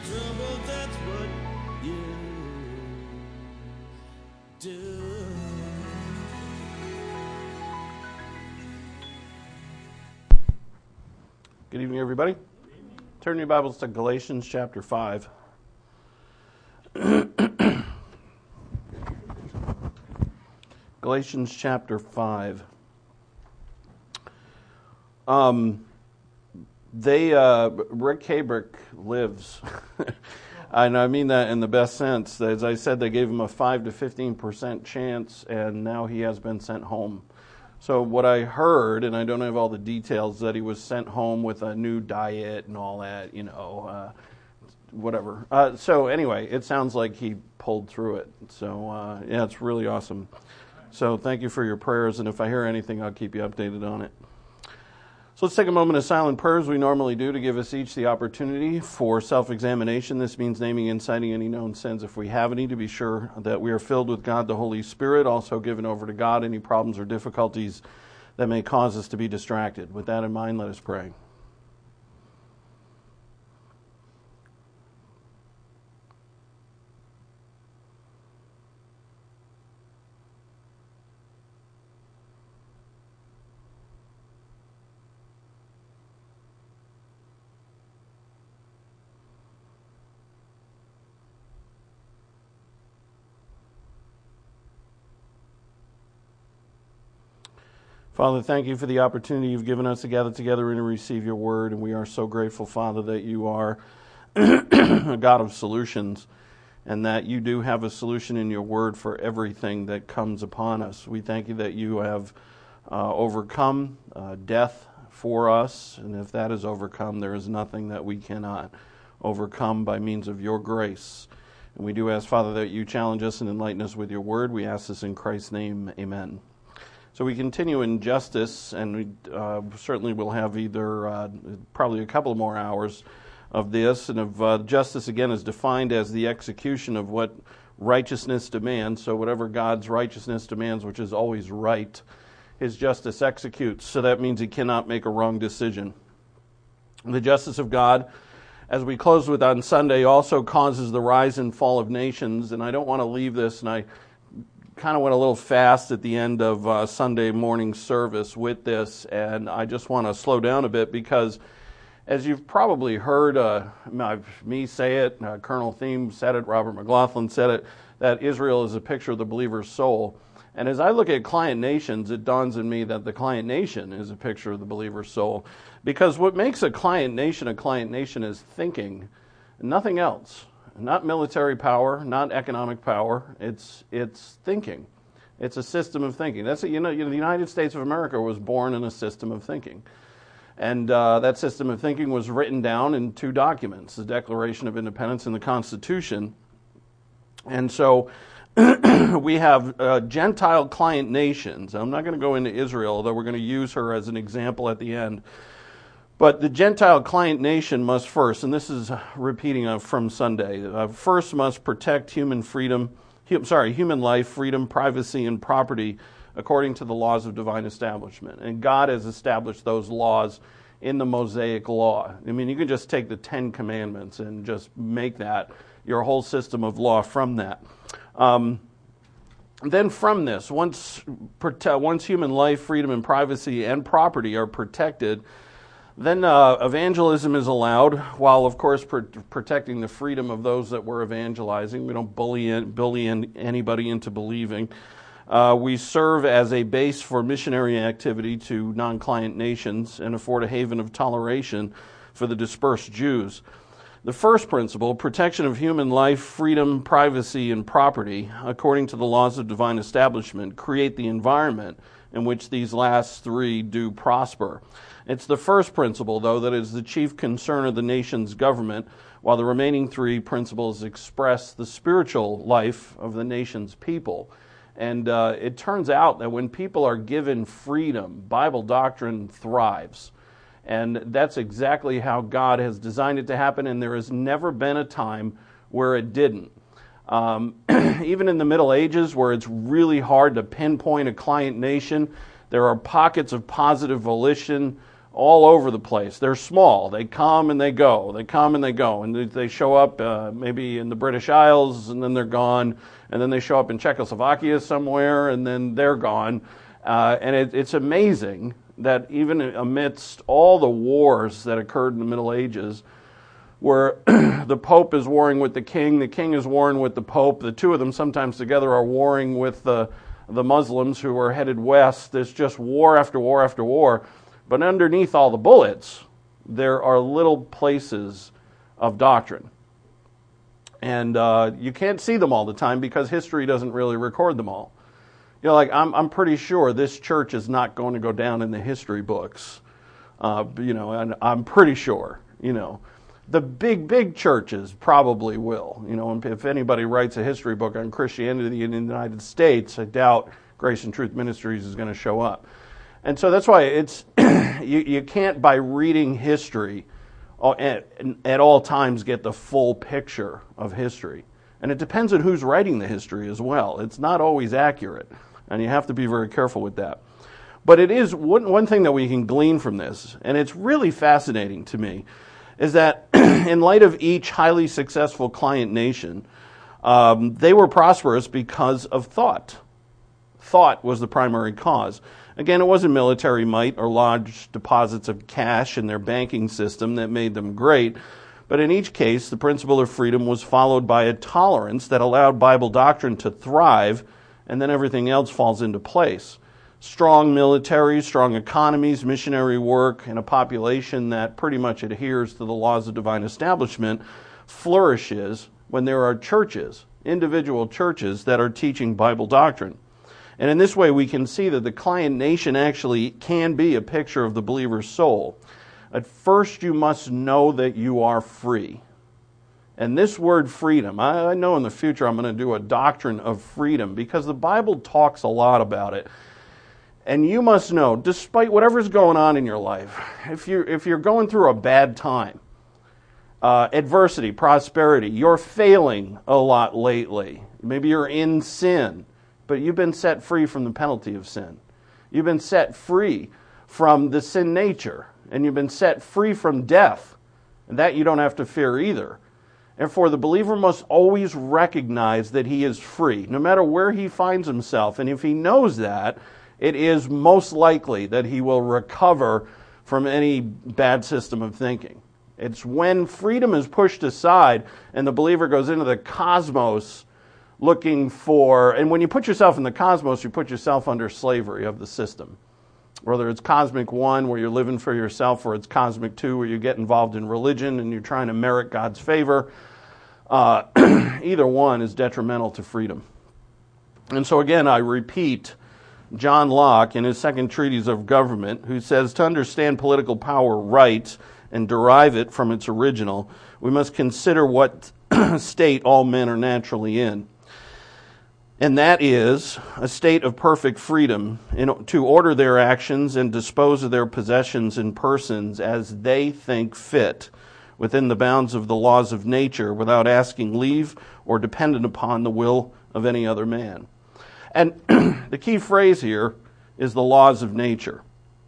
trouble, that's what you do. Good evening, everybody. Turn your Bibles to Galatians chapter 5. Galatians chapter 5. Rick Kabrick lives, and I mean that in the best sense. As I said, they gave him a 5 to 15% chance, and now he has been sent home. So what I heard, and I don't have all the details, that he was sent home with a new diet and all that, whatever. So anyway, it sounds like he pulled through it. So yeah, it's really awesome. So thank you for your prayers, and if I hear anything, I'll keep you updated on it. So let's take a moment of silent prayer as we normally do to give us each the opportunity for self-examination. This means naming and citing any known sins if we have any, to be sure that we are filled with God the Holy Spirit, also given over to God any problems or difficulties that may cause us to be distracted. With that in mind, let us pray. Father, thank you for the opportunity you've given us to gather together and to receive your word. And we are so grateful, Father, that you are a God of solutions and that you do have a solution in your word for everything that comes upon us. We thank you that you have overcome death for us. And if that is overcome, there is nothing that we cannot overcome by means of your grace. And we do ask, Father, that you challenge us and enlighten us with your word. We ask this in Christ's name. Amen. So we continue in justice, and we certainly will have either probably a couple more hours of this. And of justice, again, is defined as the execution of what righteousness demands. So whatever God's righteousness demands, which is always right, his justice executes. So that means he cannot make a wrong decision. The justice of God, as we closed with on Sunday, also causes the rise and fall of nations. And I don't want to leave this, and I kind of went a little fast at the end of Sunday morning service with this, and I just want to slow down a bit because, as you've probably heard me say it, Colonel Thiem said it, Robert McLaughlin said it, that Israel is a picture of the believer's soul. And as I look at client nations, it dawns on me that the client nation is a picture of the believer's soul, because what makes a client nation is thinking, nothing else. Not military power, not economic power. It's thinking. It's a system of thinking. That's the United States of America was born in a system of thinking, and that system of thinking was written down in two documents: the Declaration of Independence and the Constitution. And so we have Gentile client nations. I'm not going to go into Israel, although we're going to use her as an example at the end. But the Gentile client nation must first, and this is repeating from Sunday, first must protect human life, freedom, privacy, and property according to the laws of divine establishment. And God has established those laws in the Mosaic Law. I mean, you can just take the 10 Commandments and just make that your whole system of law from that. Then from this, once human life, freedom, and privacy and property are protected, then evangelism is allowed, while of course protecting the freedom of those that we're evangelizing. We don't bully anybody into believing. We serve as a base for missionary activity to non-client nations and afford a haven of toleration for the dispersed Jews. The first principle, protection of human life, freedom, privacy, and property, according to the laws of divine establishment, create the environment in which these last three do prosper. It's the first principle, though, that is the chief concern of the nation's government, while the remaining three principles express the spiritual life of the nation's people. And it turns out that when people are given freedom, Bible doctrine thrives. And that's exactly how God has designed it to happen, and there has never been a time where it didn't. Even in the Middle Ages, where it's really hard to pinpoint a client nation, there are pockets of positive volition all over the place. They're small. They come and they go. They come and they go. And they show up maybe in the British Isles, and then they're gone. And then they show up in Czechoslovakia somewhere, and then they're gone. And it's amazing that even amidst all the wars that occurred in the Middle Ages, where the Pope is warring with the king is warring with the Pope, the two of them sometimes together are warring with the Muslims who are headed west. There's just war after war after war. But underneath all the bullets, there are little places of doctrine. And you can't see them all the time because history doesn't really record them all. Like I'm pretty sure this church is not going to go down in the history books. And I'm pretty sure, The big churches probably will. If anybody writes a history book on Christianity in the United States, I doubt Grace and Truth Ministries is going to show up. And so that's why it's you can't, by reading history, at all times get the full picture of history. And it depends on who's writing the history as well. It's not always accurate, and you have to be very careful with that. But it is one thing that we can glean from this, and it's really fascinating to me, is that in light of each highly successful client nation, they were prosperous because of thought. Thought was the primary cause. Again, it wasn't military might or large deposits of cash in their banking system that made them great, but in each case, the principle of freedom was followed by a tolerance that allowed Bible doctrine to thrive, and then everything else falls into place. Strong militaries, strong economies, missionary work, and a population that pretty much adheres to the laws of divine establishment flourishes when there are churches, individual churches that are teaching Bible doctrine. And in this way, we can see that the client nation actually can be a picture of the believer's soul. At first, you must know that you are free. And this word freedom, I know in the future I'm going to do a doctrine of freedom because the Bible talks a lot about it. And you must know, despite whatever's going on in your life, if you're going through a bad time, adversity, prosperity, you're failing a lot lately. Maybe you're in sin, but you've been set free from the penalty of sin. You've been set free from the sin nature, and you've been set free from death. And that you don't have to fear either. Therefore, the believer must always recognize that he is free, no matter where he finds himself. And if he knows that, it is most likely that he will recover from any bad system of thinking. It's when freedom is pushed aside and the believer goes into the cosmos looking for, and when you put yourself in the cosmos, you put yourself under slavery of the system. Whether it's Cosmic 1, where you're living for yourself, or it's Cosmic 2, where you get involved in religion and you're trying to merit God's favor, either one is detrimental to freedom. And so again, I repeat, John Locke, in his second treatise of government, who says to understand political power right and derive it from its original, we must consider what state all men are naturally in. And that is a state of perfect freedom to order their actions and dispose of their possessions and persons as they think fit within the bounds of the laws of nature without asking leave or dependent upon the will of any other man. And the key phrase here is the laws of nature.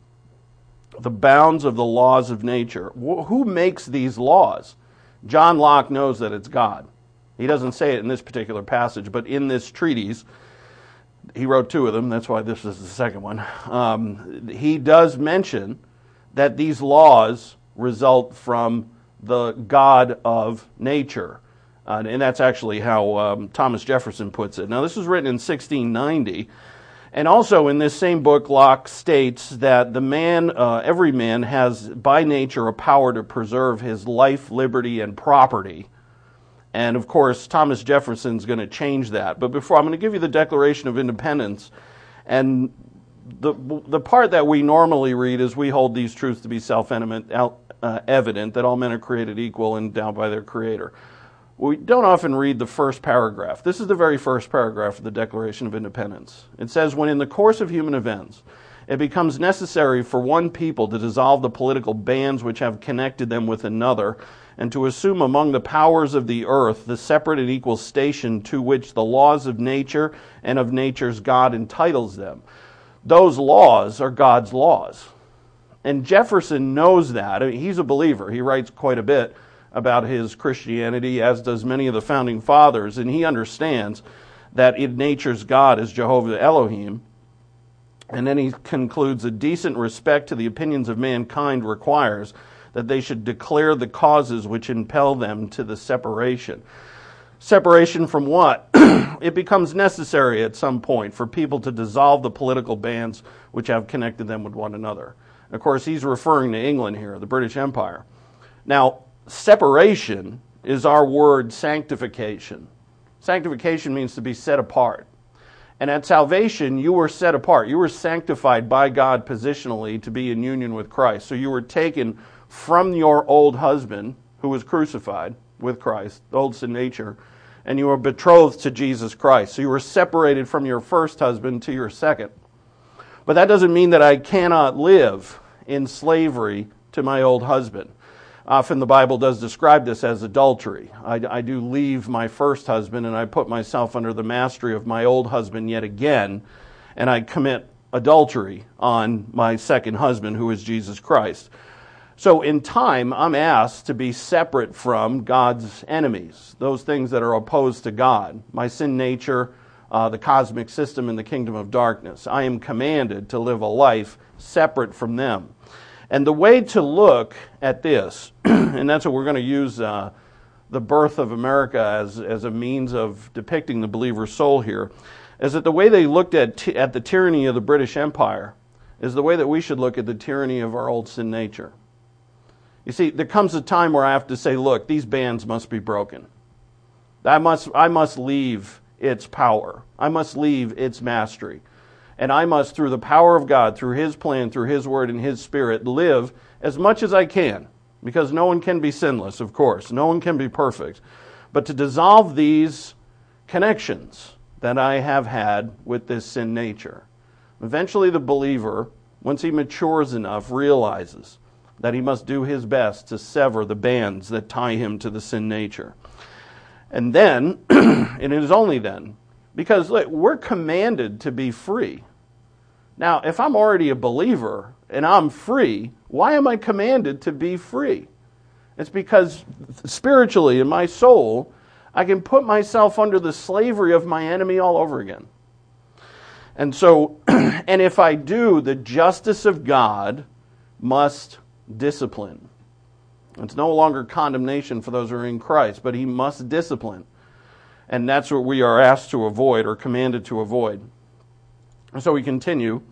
The bounds of the laws of nature. Who makes these laws? John Locke knows that it's God. He doesn't say it in this particular passage, but in this treatise, he wrote two of them, that's why this is the second one. He does mention that these laws result from the God of nature. And that's actually how Thomas Jefferson puts it. Now, this was written in 1690. And also in this same book, Locke states that every man has by nature a power to preserve his life, liberty, and property. And of course, Thomas Jefferson's going to change that. But before, I'm going to give you the Declaration of Independence. And the part that we normally read is we hold these truths to be self-evident, that all men are created equal and endowed by their Creator. We don't often read the first paragraph. This is the very first paragraph of the Declaration of Independence. It says, when in the course of human events, it becomes necessary for one people to dissolve the political bands which have connected them with another, and to assume among the powers of the earth the separate and equal station to which the laws of nature and of nature's God entitles them. Those laws are God's laws. And Jefferson knows that. I mean, he's a believer. He writes quite a bit about his Christianity, as does many of the founding fathers, and he understands that in nature's God is Jehovah Elohim. And then he concludes, a decent respect to the opinions of mankind requires that they should declare the causes which impel them to the separation. Separation from what? It becomes necessary at some point for people to dissolve the political bands which have connected them with one another. Of course, he's referring to England here, the British Empire. Now, separation is our word sanctification. Sanctification means to be set apart. And at salvation, you were set apart. You were sanctified by God positionally to be in union with Christ. So you were taken from your old husband, who was crucified with Christ, the old sin nature, and you were betrothed to Jesus Christ. So you were separated from your first husband to your second. But that doesn't mean that I cannot live in slavery to my old husband. Often the Bible does describe this as adultery. I do leave my first husband and I put myself under the mastery of my old husband yet again, and I commit adultery on my second husband, who is Jesus Christ. So in time, I'm asked to be separate from God's enemies, those things that are opposed to God, my sin nature, the cosmic system, and the kingdom of darkness. I am commanded to live a life separate from them. And the way to look at this, and that's what we're going to use the birth of America as a means of depicting the believer's soul here, is that the way they looked at the tyranny of the British Empire is the way that we should look at the tyranny of our old sin nature. You see, there comes a time where I have to say, look, these bands must be broken. I must leave its power. I must leave its mastery. And I must, through the power of God, through His plan, through His Word and His Spirit, live as much as I can. Because no one can be sinless, of course. No one can be perfect. But to dissolve these connections that I have had with this sin nature. Eventually the believer, once he matures enough, realizes that he must do his best to sever the bands that tie him to the sin nature. And then, and it is only then, because look, we're commanded to be free. Now, if I'm already a believer and I'm free, why am I commanded to be free? It's because spiritually in my soul, I can put myself under the slavery of my enemy all over again. And so, and if I do, the justice of God must discipline. It's no longer condemnation for those who are in Christ, but He must discipline. And that's what we are asked to avoid or commanded to avoid. So we continue.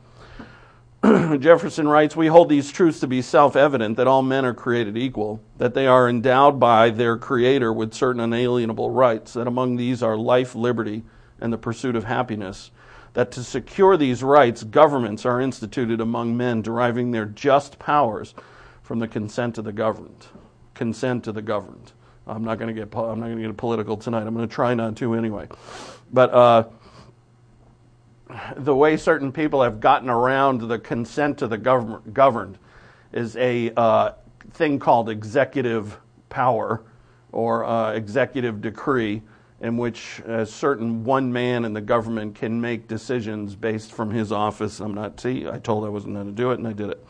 Jefferson writes, we hold these truths to be self-evident, that all men are created equal, that they are endowed by their Creator with certain unalienable rights, that among these are life, liberty, and the pursuit of happiness, that to secure these rights, governments are instituted among men, deriving their just powers from the consent of the governed. Consent to the governed. I'm not going to get political tonight. I'm going to try not to anyway. But the way certain people have gotten around the consent to the governed is a thing called executive power or executive decree, in which a certain one man in the government can make decisions based from his office. I told I wasn't going to do it, and I did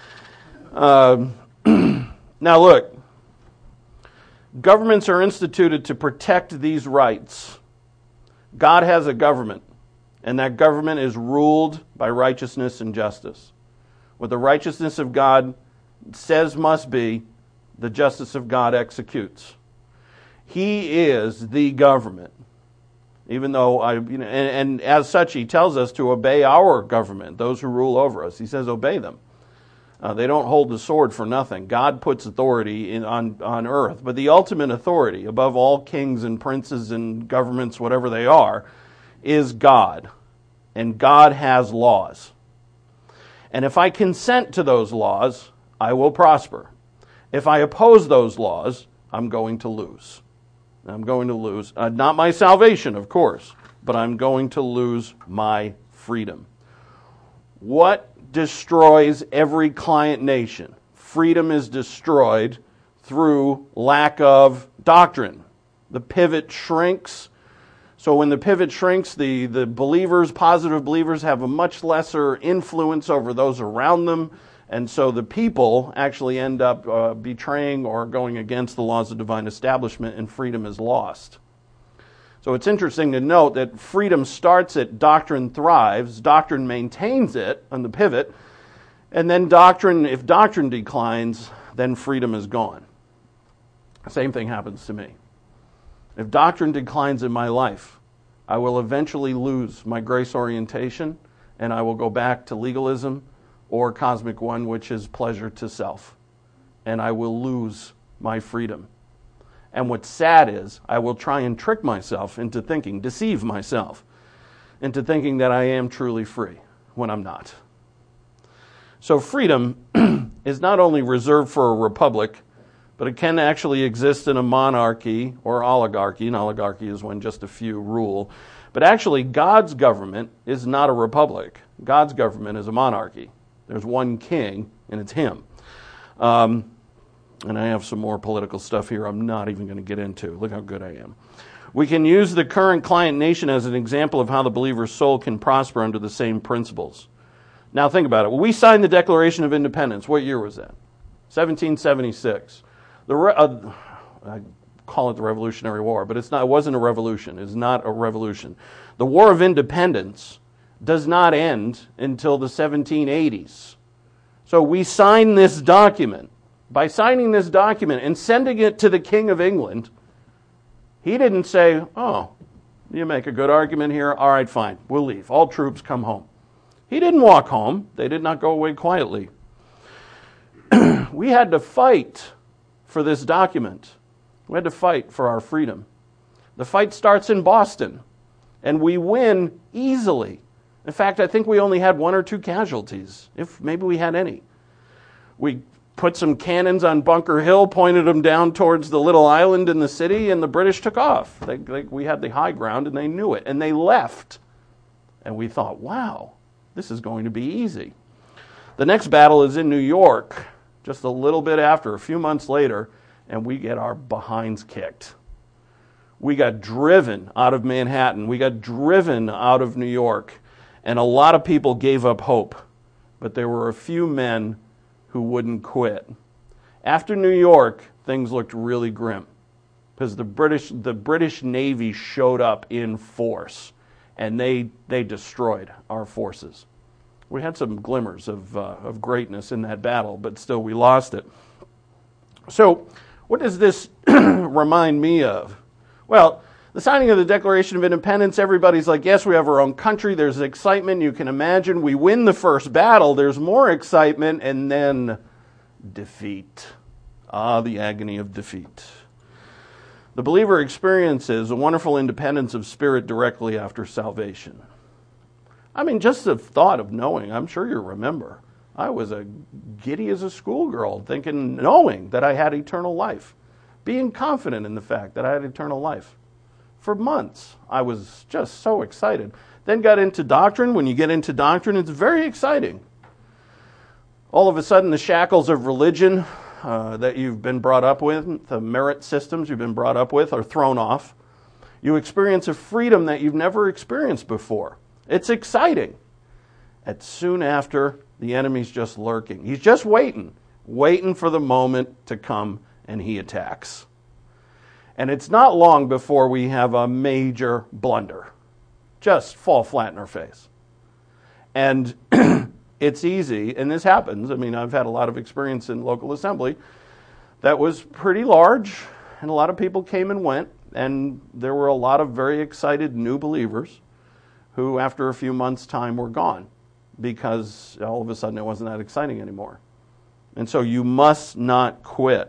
it. Now look, governments are instituted to protect these rights. God has a government, and that government is ruled by righteousness and justice. What the righteousness of God says must be, the justice of God executes. He is the government. Even though and as such, He tells us to obey our government, those who rule over us. He says, obey them. They don't hold the sword for nothing. God puts authority on earth. But the ultimate authority, above all kings and princes and governments, whatever they are, is God. And God has laws. And if I consent to those laws, I will prosper. If I oppose those laws, I'm going to lose. I'm going to lose, not my salvation, of course, but I'm going to lose my freedom. What destroys every client nation? Freedom is destroyed through lack of doctrine. The pivot shrinks. So when the pivot shrinks, the believers, positive believers, have a much lesser influence over those around them, And so the people actually end up betraying or going against the laws of divine establishment, and freedom is lost. So it's interesting to note that freedom starts at doctrine thrives, doctrine maintains it on the pivot, and then if doctrine declines, then freedom is gone. Same thing happens to me. If doctrine declines in my life, I will eventually lose my grace orientation, and I will go back to legalism or cosmic one, which is pleasure to self, and I will lose my freedom. And what's sad is I will try and trick myself into thinking, deceive myself into thinking that I am truly free when I'm not. So freedom is not only reserved for a republic, but it can actually exist in a monarchy or oligarchy. An oligarchy is when just a few rule. But actually, God's government is not a republic. God's government is a monarchy. There's one king, and it's him. And I have some more political stuff here I'm not even going to get into. Look how good I am. We can use the current client nation as an example of how the believer's soul can prosper under the same principles. Now think about it. When we signed the Declaration of Independence, what year was that? 1776. I call it the Revolutionary War, but it's not. It wasn't a revolution. It's not a revolution. The War of Independence does not end until the 1780s. So we signed this document. By signing this document and sending it to the King of England, he didn't say, oh, you make a good argument here. All right, fine. We'll leave. All troops come home. He didn't walk home. They did not go away quietly. We had to fight for this document. We had to fight for our freedom. The fight starts in Boston, and we win easily. In fact, I think we only had 1 or 2 casualties, if maybe we had any. We put some cannons on Bunker Hill, pointed them down towards the little island in the city, and the British took off. We had the high ground, and they knew it, and they left. And we thought, wow, this is going to be easy. The next battle is in New York, just a little bit after, a few months later, and we get our behinds kicked. We got driven out of Manhattan. We got driven out of New York, and a lot of people gave up hope, but there were a few men who wouldn't quit. After New York, things looked really grim because the British Navy showed up in force, and they destroyed our forces. We had some glimmers of greatness in that battle, but still we lost it. So what does this remind me of? Well, the signing of the Declaration of Independence, everybody's like, yes, we have our own country. There's excitement. You can imagine we win the first battle. There's more excitement, and then defeat. Ah, the agony of defeat. The believer experiences a wonderful independence of spirit directly after salvation. I mean, just the thought of knowing, I'm sure you remember, I was giddy as a schoolgirl, knowing that I had eternal life, being confident in the fact that I had eternal life. For months, I was just so excited. Then got into doctrine. When you get into doctrine, it's very exciting. All of a sudden, the shackles of religion that you've been brought up with, the merit systems you've been brought up with, are thrown off. You experience a freedom that you've never experienced before. It's exciting. And soon after, the enemy's just lurking. He's just waiting for the moment to come, and he attacks. And it's not long before we have a major blunder. Just fall flat in our face. And it's easy, and this happens. I mean, I've had a lot of experience in local assembly that was pretty large, and a lot of people came and went, and there were a lot of very excited new believers who, after a few months' time, were gone because all of a sudden it wasn't that exciting anymore. And so you must not quit.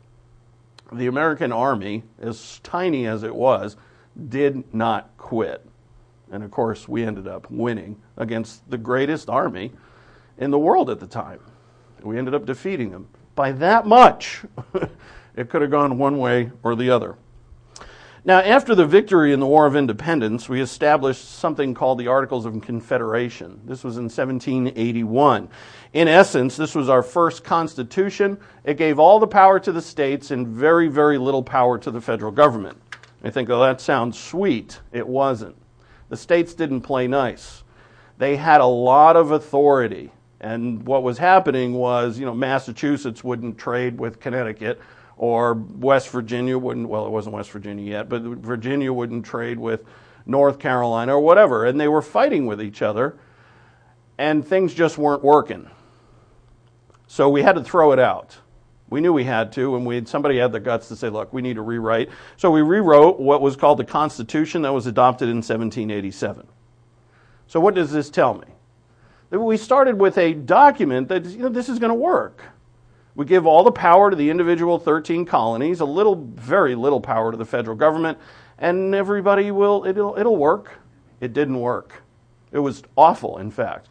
The American army, as tiny as it was, did not quit. And of course, we ended up winning against the greatest army in the world at the time. We ended up defeating them by that much. It could have gone one way or the other. Now, after the victory in the War of Independence, we established something called the Articles of Confederation. This was in 1781. In essence, this was our first constitution. It gave all the power to the states and very, very little power to the federal government. I think, oh, that sounds sweet. It wasn't. The states didn't play nice. They had a lot of authority, And what was happening was, Massachusetts wouldn't trade with Connecticut, or West Virginia wouldn't, well, it wasn't West Virginia yet, but Virginia wouldn't trade with North Carolina or whatever. And they were fighting with each other, and things just weren't working. So we had to throw it out. We knew we had to, and somebody had the guts to say, look, we need to rewrite. So we rewrote what was called the Constitution that was adopted in 1787. So what does this tell me? That we started with a document that, this is going to work. We give all the power to the individual 13 colonies, very little power to the federal government, and everybody it'll work. It didn't work. It was awful, in fact.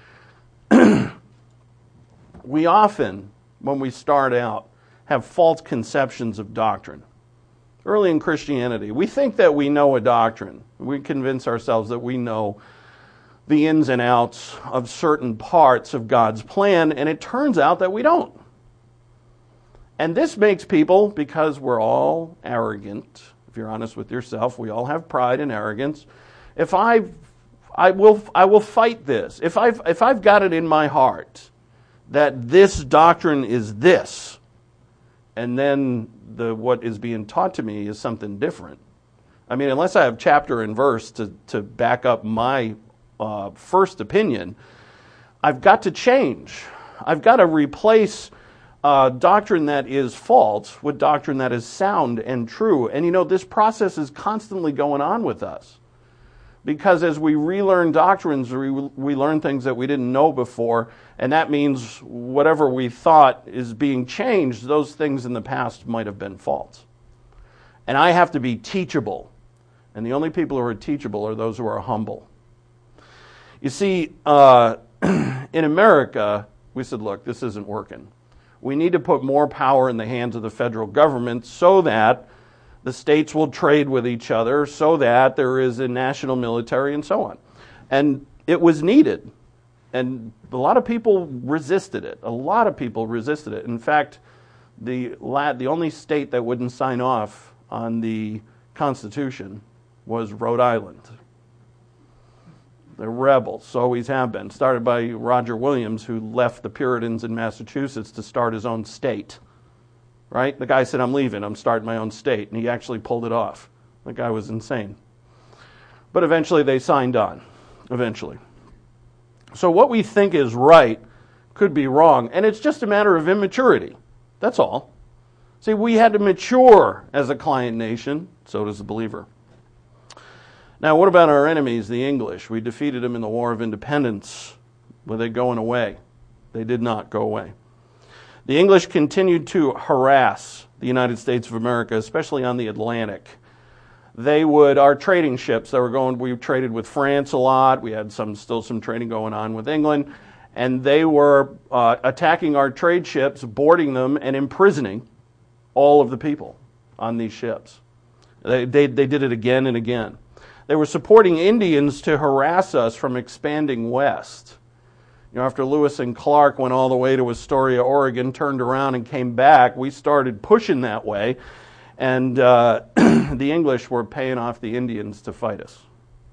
We often, when we start out, have false conceptions of doctrine. Early in Christianity, we think that we know a doctrine. We convince ourselves that we know the ins and outs of certain parts of God's plan, and it turns out that we don't. And this makes people, because we're all arrogant, if you're honest with yourself, we all have pride and arrogance. If I will fight this. If I've got it in my heart that this doctrine is this, and then what is being taught to me is something different. I mean, unless I have chapter and verse to back up my first opinion, I've got to change. I've got to replace doctrine that is false with doctrine that is sound and true. And this process is constantly going on with us. Because as we relearn doctrines, we learn things that we didn't know before, and that means whatever we thought is being changed, those things in the past might have been false. And I have to be teachable. And the only people who are teachable are those who are humble. You see, in America, we said, look, this isn't working. We need to put more power in the hands of the federal government so that the states will trade with each other, so that there is a national military and so on. And it was needed. And a lot of people resisted it. In fact, the only state that wouldn't sign off on the Constitution was Rhode Island. The rebels always have been, started by Roger Williams, who left the Puritans in Massachusetts to start his own state. Right? The guy said, I'm leaving, I'm starting my own state, and he actually pulled it off. The guy was insane. But eventually they signed on. Eventually. So what we think is right could be wrong, and it's just a matter of immaturity. That's all. See, we had to mature as a client nation, so does the believer. Now, what about our enemies, the English? We defeated them in the War of Independence. Were they going away? They did not go away. The English continued to harass the United States of America, especially on the Atlantic. Our trading ships we traded with France a lot. We had still some trading going on with England. And they were attacking our trade ships, boarding them, and imprisoning all of the people on these ships. They did it again and again. They were supporting Indians to harass us from expanding west. After Lewis and Clark went all the way to Astoria, Oregon, turned around and came back, we started pushing that way, and the English were paying off the Indians to fight us.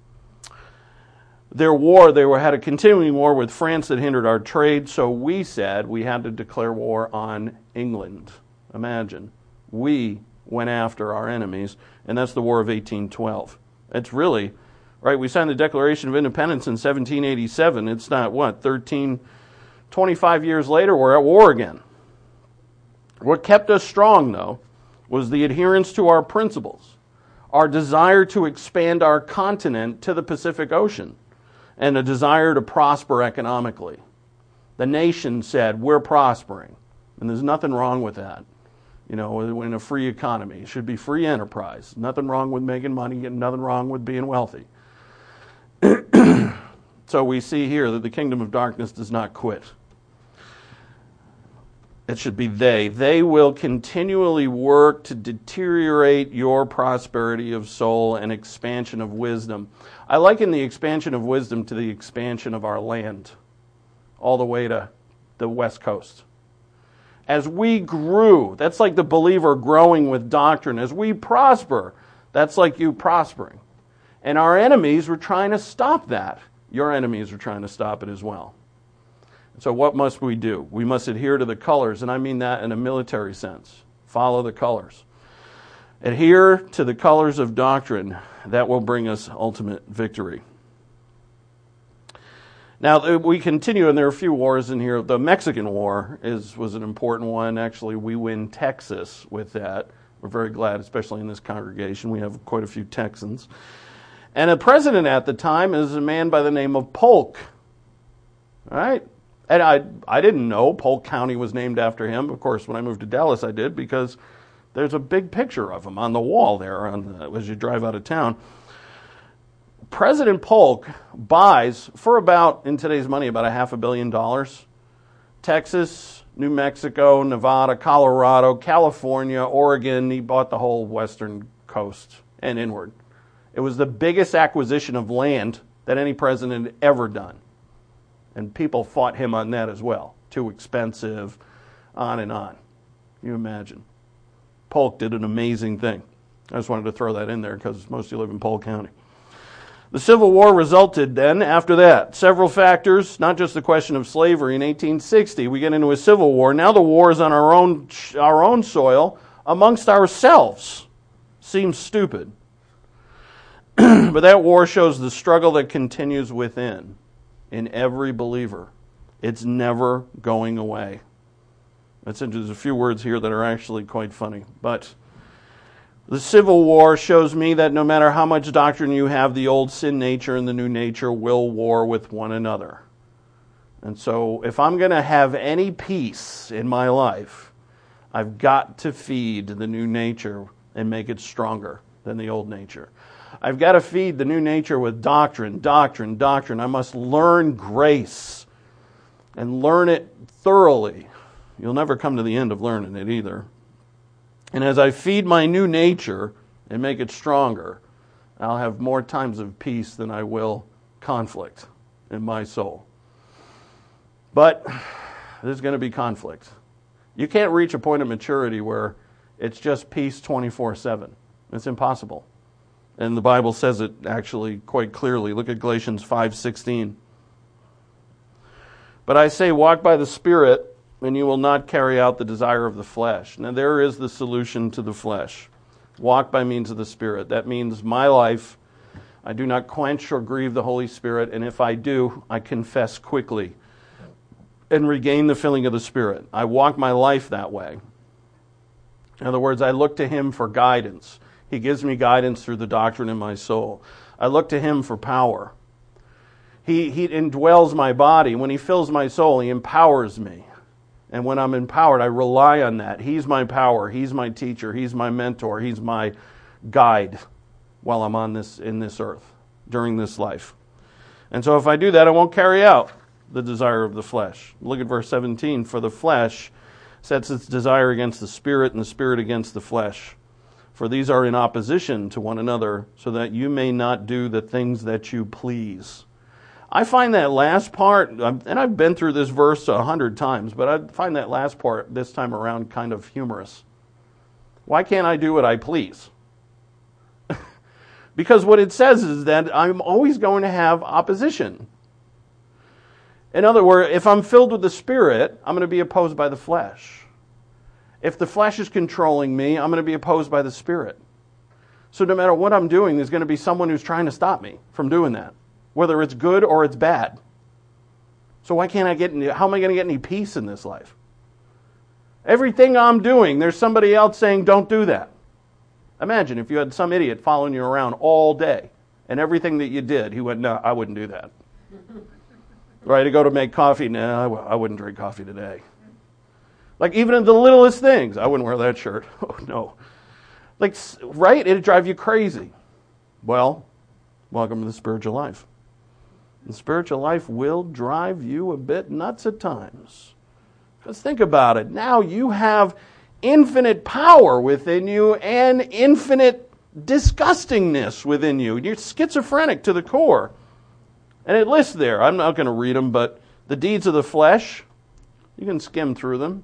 They had a continuing war with France that hindered our trade, so we said we had to declare war on England. Imagine. We went after our enemies, and that's the War of 1812. It's really... Right, we signed the Declaration of Independence in 1787. It's not, 25 years later, we're at war again. What kept us strong, though, was the adherence to our principles, our desire to expand our continent to the Pacific Ocean, and a desire to prosper economically. The nation said, we're prospering, and there's nothing wrong with that. In a free economy. It should be free enterprise. Nothing wrong with making money, and nothing wrong with being wealthy. So we see here that the kingdom of darkness does not quit. It should be they. They will continually work to deteriorate your prosperity of soul and expansion of wisdom. I liken the expansion of wisdom to the expansion of our land, all the way to the West Coast. As we grew, that's like the believer growing with doctrine. As we prosper, that's like you prospering. And our enemies were trying to stop that. Your enemies are trying to stop it as well. So what must we do? We must adhere to the colors, and I mean that in a military sense. Follow the colors. Adhere to the colors of doctrine. That will bring us ultimate victory. Now, we continue, and there are a few wars in here. The Mexican War was an important one. Actually, we win Texas with that. We're very glad, especially in this congregation. We have quite a few Texans. And the president at the time is a man by the name of Polk. All right? And I didn't know Polk County was named after him. Of course, when I moved to Dallas, I did, because there's a big picture of him on the wall there as you drive out of town. President Polk buys, for about, in today's money, about $500 million, Texas, New Mexico, Nevada, Colorado, California, Oregon. He bought the whole western coast and inward. It was the biggest acquisition of land that any president had ever done. And people fought him on that as well. Too expensive, on and on. You imagine. Polk did an amazing thing. I just wanted to throw that in there because most of you live in Polk County. The Civil War resulted then, after that, several factors, not just the question of slavery. In 1860, we get into a civil war. Now the war is on our own soil, amongst ourselves. Seems stupid. But that war shows the struggle that continues within, in every believer. It's never going away. There's a few words here that are actually quite funny, but the Civil War shows me that no matter how much doctrine you have, the old sin nature and the new nature will war with one another. And so if I'm going to have any peace in my life, I've got to feed the new nature and make it stronger than the old nature. I've got to feed the new nature with doctrine. I must learn grace and learn it thoroughly. You'll never come to the end of learning it either. And as I feed my new nature and make it stronger, I'll have more times of peace than I will conflict in my soul. But there's going to be conflict. You can't reach a point of maturity where it's just peace 24/7. It's impossible. And the Bible says it actually quite clearly. Look at Galatians 5:16. But I say, walk by the Spirit, and you will not carry out the desire of the flesh. Now there is the solution to the flesh. Walk by means of the Spirit. That means my life, I do not quench or grieve the Holy Spirit, and if I do, I confess quickly and regain the filling of the Spirit. I walk my life that way. In other words, I look to Him for guidance. He gives me guidance through the doctrine in my soul. I look to Him for power. He indwells my body. When He fills my soul, He empowers me. And when I'm empowered, I rely on that. He's my power. He's my teacher. He's my mentor. He's my guide while I'm in this earth, during this life. And so if I do that, I won't carry out the desire of the flesh. Look at verse 17. For the flesh sets its desire against the Spirit, and the Spirit against the flesh. For these are in opposition to one another, so that you may not do the things that you please. I find that last part, and I've been through this verse 100 times, but I find that last part this time around kind of humorous. Why can't I do what I please? Because what it says is that I'm always going to have opposition. In other words, if I'm filled with the Spirit, I'm going to be opposed by the flesh. If the flesh is controlling me, I'm going to be opposed by the Spirit. So no matter what I'm doing, there's going to be someone who's trying to stop me from doing that, whether it's good or it's bad. So how am I going to get any peace in this life? Everything I'm doing, there's somebody else saying, don't do that. Imagine if you had some idiot following you around all day, and everything that you did, he went, no, I wouldn't do that. Right, to go to make coffee, no, I wouldn't drink coffee today. Like even in the littlest things, I wouldn't wear that shirt. Oh, no. Like, right, it'd drive you crazy. Well, welcome to the spiritual life. The spiritual life will drive you a bit nuts at times. Because think about it. Now you have infinite power within you and infinite disgustingness within you. You're schizophrenic to the core. And it lists there, I'm not going to read them, but the deeds of the flesh, you can skim through them.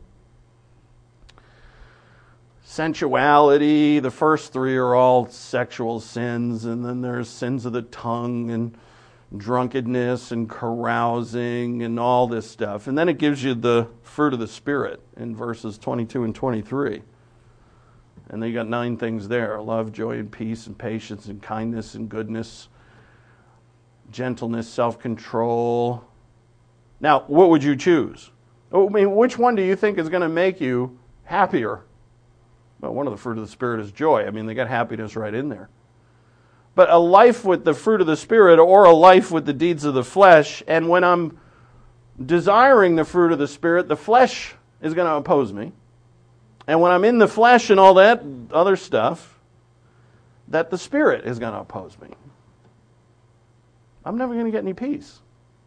Sensuality, the first three are all sexual sins, and then there's sins of the tongue and drunkenness and carousing and all this stuff. And then it gives you the fruit of the Spirit in verses 22 and 23. And then you got 9 things there: love, joy, and peace, and patience, and kindness, and goodness, gentleness, self-control. Now, what would you choose? I mean, which one do you think is going to make you happier? Well, one of the fruit of the Spirit is joy. I mean, they got happiness right in there. But a life with the fruit of the Spirit or a life with the deeds of the flesh, and when I'm desiring the fruit of the Spirit, the flesh is going to oppose me. And when I'm in the flesh and all that other stuff, that the Spirit is going to oppose me. I'm never going to get any peace.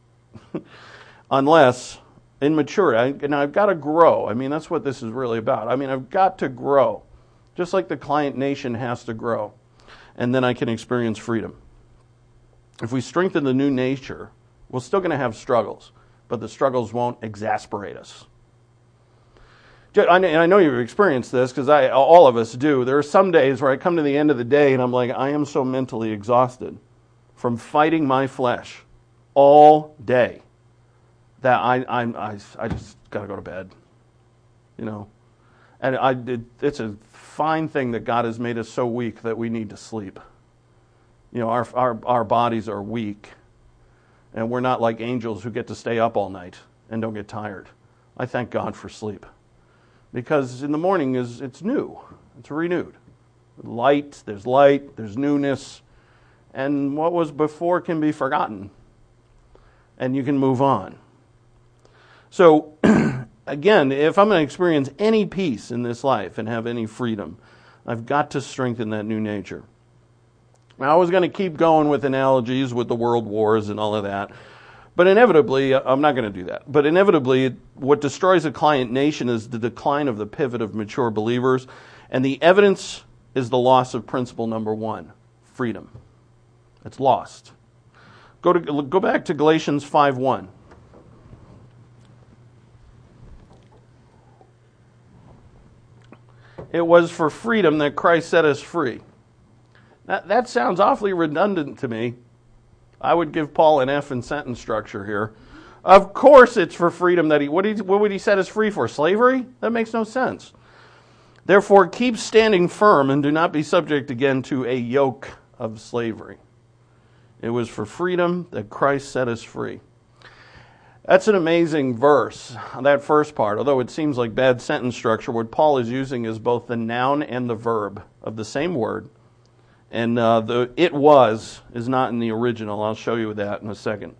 Unless, in maturity, and I've got to grow. I mean, that's what this is really about. I mean, I've got to grow. Just like the client nation has to grow. And then I can experience freedom. If we strengthen the new nature, we're still going to have struggles. But the struggles won't exasperate us. I know you've experienced this, because all of us do. There are some days where I come to the end of the day and I'm like, I am so mentally exhausted from fighting my flesh all day that I just got to go to bed. You know, and it's a fine thing that God has made us so weak that we need to sleep. You know, our bodies are weak, and we're not like angels who get to stay up all night and don't get tired. I thank God for sleep. Because in the morning it's new, it's renewed. There's light, there's newness, and what was before can be forgotten, and you can move on. So, again, if I'm going to experience any peace in this life and have any freedom, I've got to strengthen that new nature. Now, I was going to keep going with analogies with the world wars and all of that. But inevitably, I'm not going to do that. But inevitably, what destroys a client nation is the decline of the pivot of mature believers. And the evidence is the loss of principle number 1, freedom. It's lost. Go back to Galatians 5:1. It was for freedom that Christ set us free. That sounds awfully redundant to me. I would give Paul an F in sentence structure here. Of course it's for freedom that what would he set us free for? Slavery? That makes no sense. Therefore, keep standing firm and do not be subject again to a yoke of slavery. It was for freedom that Christ set us free. That's an amazing verse, that first part. Although it seems like bad sentence structure, what Paul is using is both the noun and the verb of the same word. And the "it was" is not in the original. I'll show you that in a second.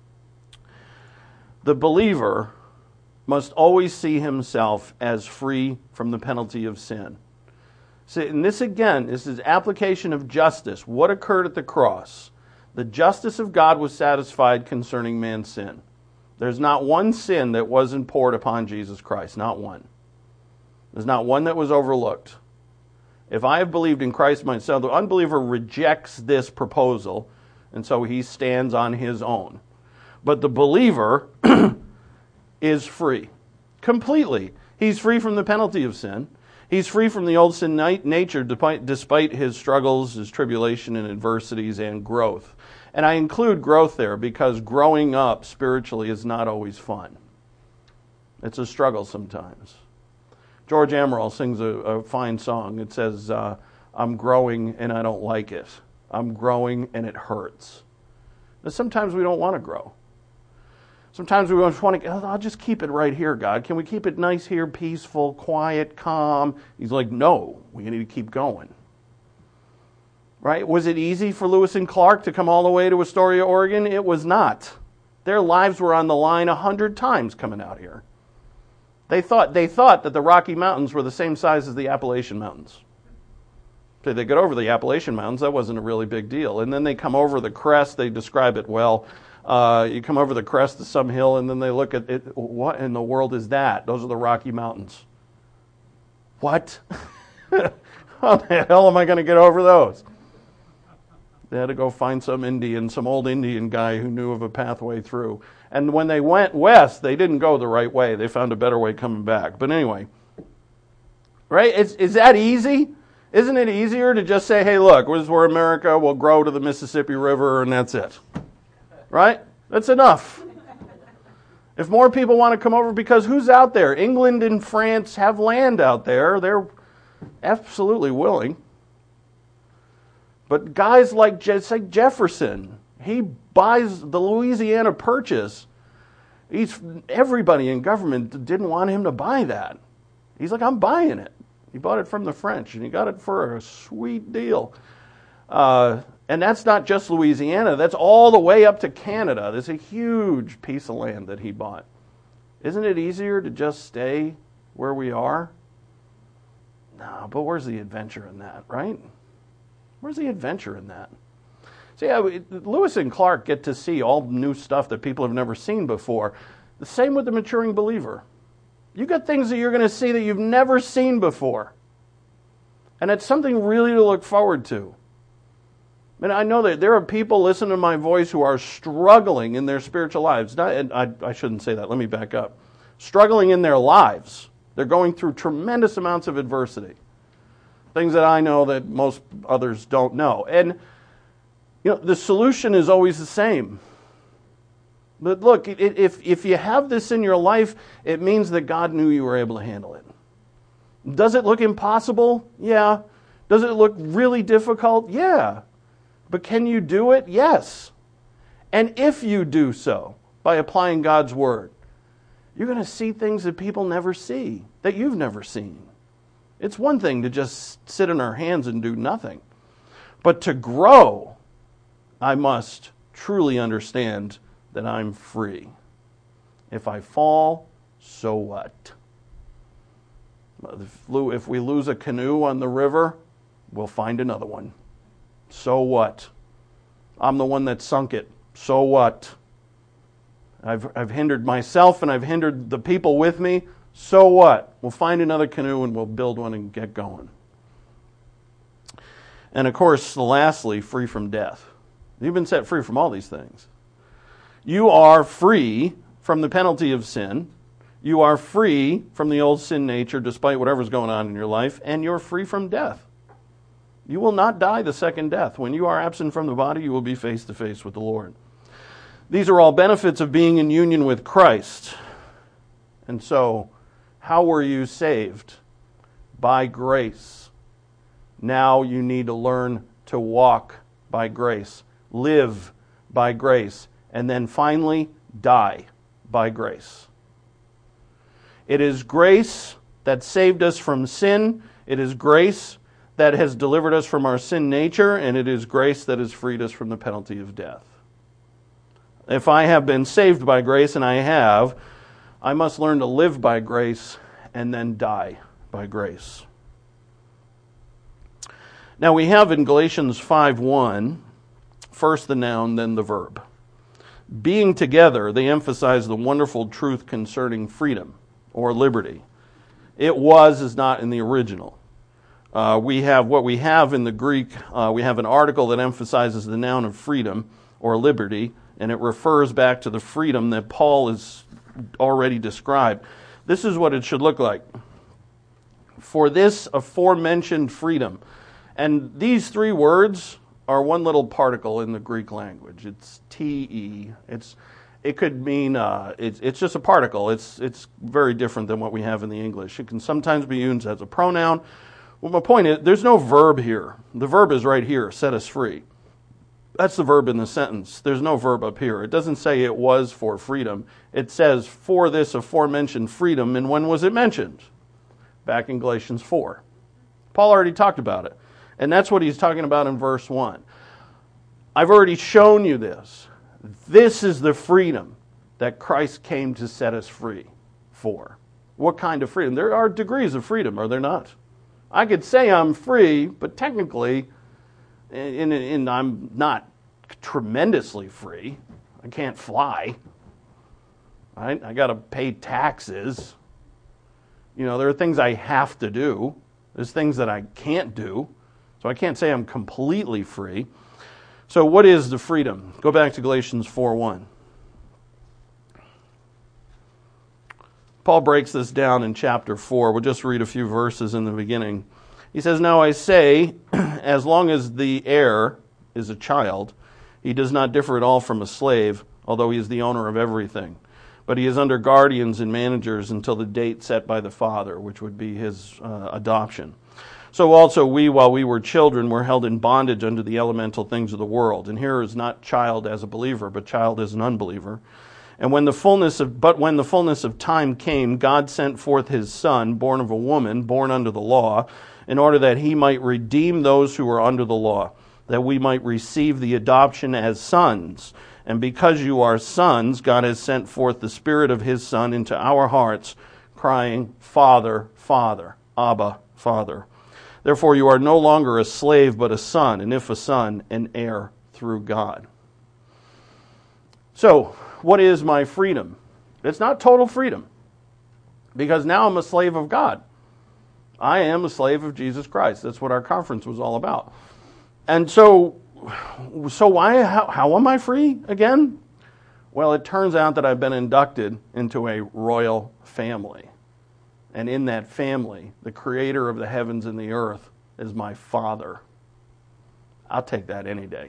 The believer must always see himself as free from the penalty of sin. See, and this again, this is application of justice. What occurred at the cross? The justice of God was satisfied concerning man's sin. There's not one sin that wasn't poured upon Jesus Christ. Not one. There's not one that was overlooked. If I have believed in Christ myself, the unbeliever rejects this proposal, and so he stands on his own. But the believer is free. Completely. He's free from the penalty of sin. He's free from the old sin nature despite his struggles, his tribulation and adversities and growth. And I include growth there because growing up spiritually is not always fun. It's a struggle sometimes. George Amaral sings a fine song. It says, I'm growing and I don't like it. I'm growing and it hurts. Now, sometimes we don't want to grow. Sometimes we just want to, I'll just keep it right here, God. Can we keep it nice here, peaceful, quiet, calm? He's like, no, we need to keep going. Right? Was it easy for Lewis and Clark to come all the way to Astoria, Oregon? It was not. Their lives were on the line 100 times coming out here. They thought that the Rocky Mountains were the same size as the Appalachian Mountains. So they got over the Appalachian Mountains, that wasn't a really big deal. And then they come over the crest, they describe it well. You come over the crest of some hill, and then they look at it. What in the world is that? Those are the Rocky Mountains. What? How the hell am I going to get over those? They had to go find some old Indian guy who knew of a pathway through. And when they went west, they didn't go the right way. They found a better way coming back. But anyway, right? Is that easy? Isn't it easier to just say, hey, look, this is where America will grow to the Mississippi River, and that's it? Right? That's enough. If more people want to come over, because who's out there? England and France have land out there. They're absolutely willing. But guys like Jefferson, he buys the Louisiana Purchase. Everybody in government didn't want him to buy that. He's like, I'm buying it. He bought it from the French, and he got it for a sweet deal. And that's not just Louisiana. That's all the way up to Canada. There's a huge piece of land that he bought. Isn't it easier to just stay where we are? No, but where's the adventure in that, right? Where's the adventure in that? See, Lewis and Clark get to see all new stuff that people have never seen before. The same with the maturing believer. You got things that you're going to see that you've never seen before. And it's something really to look forward to. And I know that there are people listening to my voice who are struggling in their spiritual lives. I shouldn't say that. Let me back up. Struggling in their lives. They're going through tremendous amounts of adversity. Things that I know that most others don't know. And, the solution is always the same. But look, if you have this in your life, it means that God knew you were able to handle it. Does it look impossible? Yeah. Does it look really difficult? Yeah. But can you do it? Yes. And if you do so, by applying God's Word, you're going to see things that people never see, that you've never seen. It's one thing to just sit in our hands and do nothing. But to grow, I must truly understand that I'm free. If I fall, so what? If we lose a canoe on the river, we'll find another one. So what? I'm the one that sunk it. So what? I've hindered myself and I've hindered the people with me. So what? We'll find another canoe and we'll build one and get going. And of course, lastly, free from death. You've been set free from all these things. You are free from the penalty of sin. You are free from the old sin nature despite whatever's going on in your life. And you're free from death. You will not die the second death. When you are absent from the body, you will be face to face with the Lord. These are all benefits of being in union with Christ. And so, how were you saved? By grace. Now you need to learn to walk by grace, live by grace, and then finally die by grace. It is grace that saved us from sin. It is grace that has delivered us from our sin nature, and it is grace that has freed us from the penalty of death. If I have been saved by grace, and I have, I must learn to live by grace and then die by grace. Now we have in Galatians 5:1, first the noun, then the verb. Being together, they emphasize the wonderful truth concerning freedom or liberty. It is not in the original. We have in the Greek, we have an article that emphasizes the noun of freedom or liberty, and it refers back to the freedom that Paul has already described. This is what it should look like. For this aforementioned freedom. And these three words are one little particle in the Greek language. It's te. It could mean, it's just a particle. It's very different than what we have in the English. It can sometimes be used as a pronoun. Well, my point is, there's no verb here. The verb is right here, set us free. That's the verb in the sentence. There's no verb up here. It doesn't say it was for freedom. It says, for this aforementioned freedom, and when was it mentioned? Back in Galatians 4. Paul already talked about it. And that's what he's talking about in verse 1. I've already shown you this. This is the freedom that Christ came to set us free for. What kind of freedom? There are degrees of freedom, are there not? I could say I'm free, but technically, and I'm not tremendously free. I can't fly. Right? I got to pay taxes. There are things I have to do. There's things that I can't do. So I can't say I'm completely free. So what is the freedom? Go back to Galatians 4:1. Paul breaks this down in chapter 4. We'll just read a few verses in the beginning. He says, now I say, as long as the heir is a child, He does not differ at all from a slave, although he is the owner of everything. But he is under guardians and managers until the date set by the Father, which would be his adoption. So also we, while we were children, were held in bondage under the elemental things of the world. And here is not child as a believer, but child as an unbeliever. And when the fullness of time came, God sent forth his Son, born of a woman, born under the law, in order that he might redeem those who were under the law, that we might receive the adoption as sons. And because you are sons, God has sent forth the Spirit of his Son into our hearts, crying, Father, Father, Abba, Father. Therefore you are no longer a slave, but a son, and if a son, an heir through God. So, what is my freedom? It's not total freedom, because now I'm a slave of God. I am a slave of Jesus Christ. That's what our conference was all about. And so why? How am I free again? Well, it turns out that I've been inducted into a royal family. And in that family, the creator of the heavens and the earth is my Father. I'll take that any day.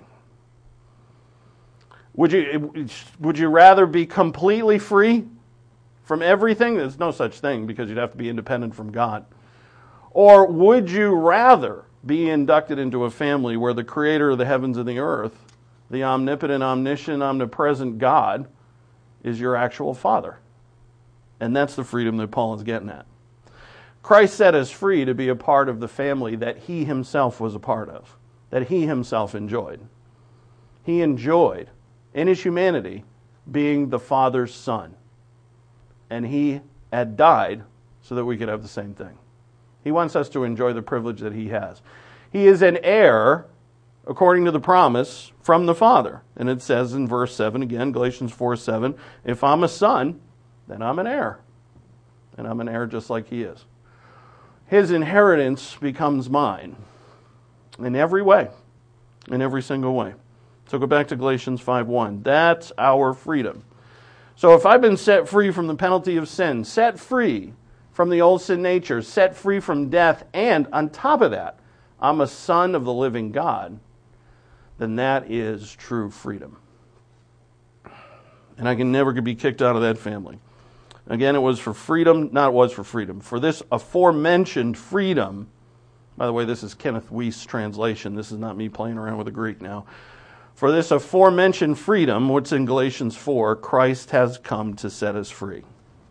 Would you rather be completely free from everything? There's no such thing, because you'd have to be independent from God. Or would you rather be inducted into a family where the creator of the heavens and the earth, the omnipotent, omniscient, omnipresent God, is your actual Father? And that's the freedom that Paul is getting at. Christ set us free to be a part of the family that he himself was a part of, that he himself enjoyed. He enjoyed, in his humanity, being the Father's Son. And he had died so that we could have the same thing. He wants us to enjoy the privilege that he has. He is an heir, according to the promise, from the Father. And it says in verse 7 again, Galatians 4:7, if I'm a son, then I'm an heir. And I'm an heir just like he is. His inheritance becomes mine in every way, in every single way. So go back to Galatians 5:1. That's our freedom. So if I've been set free from the penalty of sin, set free from the old sin nature, set free from death, and on top of that, I'm a son of the living God, then that is true freedom. And I can never be kicked out of that family. Again, it was for freedom, for this aforementioned freedom. By the way, this is Kenneth Wuest's translation. This is not me playing around with the Greek now. For this aforementioned freedom, what's in Galatians 4, Christ has come to set us free.